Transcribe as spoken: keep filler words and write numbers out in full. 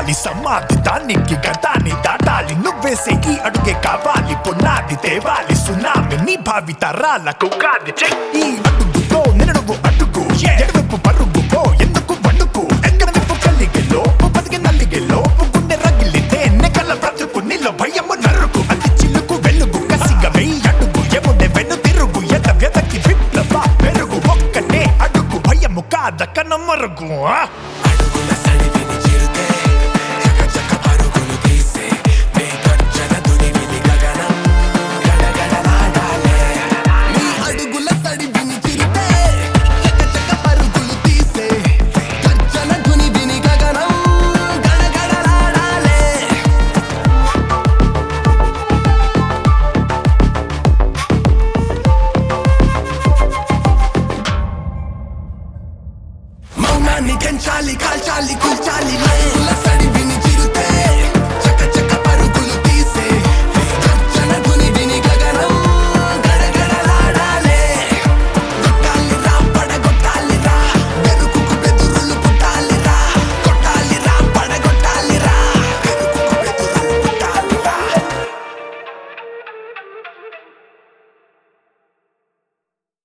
చేరాలి సమాధి దానికి గతాన్ని దాటాలి నువ్వేసే ఈ అడుగే కావాలి పునాది తేవాలి సునామి నీ భావి తరాలకు కాది చెక్ ఈ అడుగుతో నిన్ను నువ్వు అడుగు ఎడవైపు పరుగు పో ఎందుకు వండుకు ఎక్కడ వైపు కలిగెలో బతికి నల్లిగెలో గుండె రగిలితే నెకల బ్రతుకు నీలో భయము నరుకు అతి చిలుకు వెలుగు కసిగా వెయ్యి అడుగు ఎముడే వెను తిరుగు ఎద వ్యతకి విప్లవ పెరుగు ఒక్కటే అడుగు భయము కాద కనమరుగు అడుగుల సడివిని చిరుతే చక చక పరుగులు తీసే వేగర్జన దునివిని గగనం గడగడలాడాలే నీ అడుగుల సడివిని చిరుతే చక చక పరుగులు తీసే గర్జన దునివిని గగనం గడగడలాడాలే మౌనాన్ని పెంచాలి కాల్చాలి కూల్చాలి లే